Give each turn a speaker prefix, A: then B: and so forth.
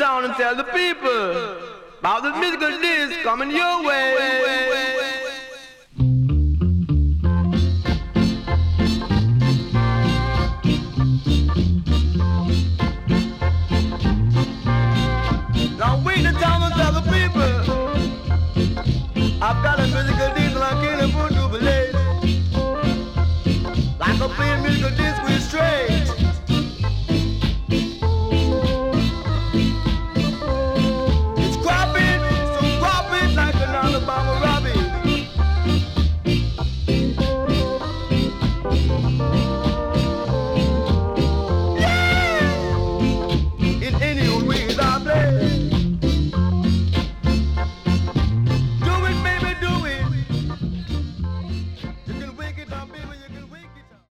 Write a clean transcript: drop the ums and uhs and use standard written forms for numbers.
A: sound and tell the people about the musical disc coming your way.